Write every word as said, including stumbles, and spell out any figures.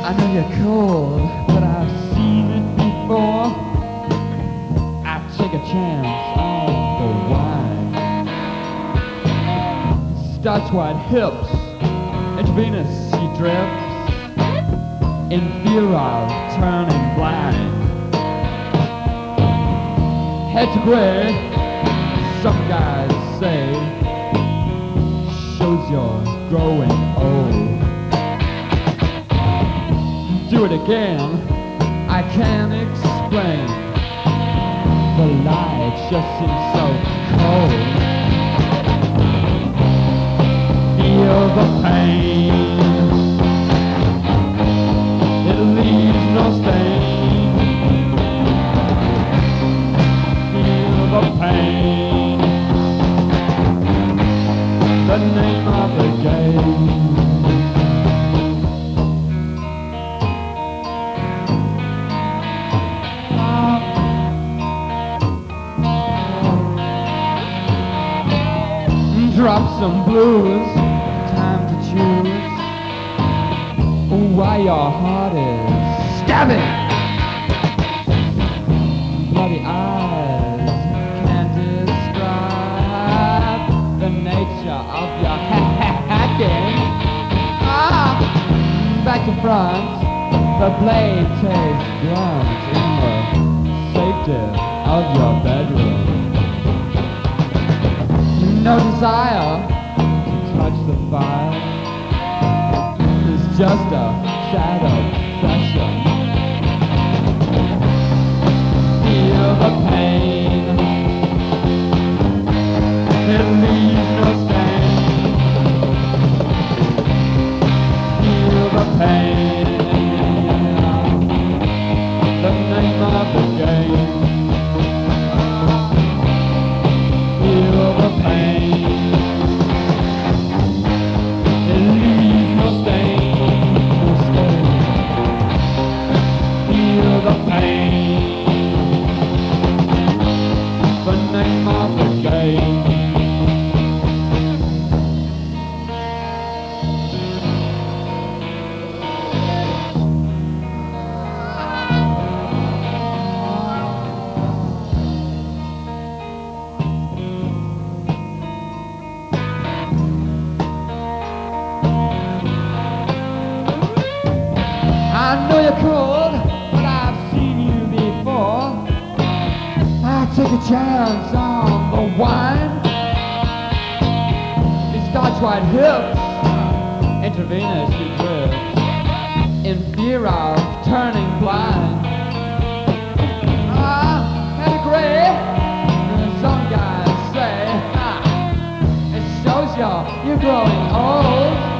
I know you're cold, but I've seen it before. I take a chance on the wine. Starts wide hips, into Venus she drifts, in fear of turning blind. Head to gray, some guys say, shows you're growing old. Do it again, I can't explain. The light just seems so cold. Feel the pain, it leaves no stain. Feel the pain, the name of the game. Drop some blues, time to choose why your heart is stabbing. Bloody eyes can't describe the nature of your hacking. Ah, back to front, the blade takes blunt in the safety of your bedroom. No desire to touch the fire. It's just a sad obsession. Feel the pain, it leaves no stain. Feel the pain, the name of the game. Feel the pain, it leaves no stain, no stain. Feel the pain, the name of the game. I know you're cold, but I've seen you before. I take a chance on the wine. These starch white hips, intravenous she drifts, in fear of turning blind. Ah, and a gray, some guys say, ah, it shows you're, you're growing old.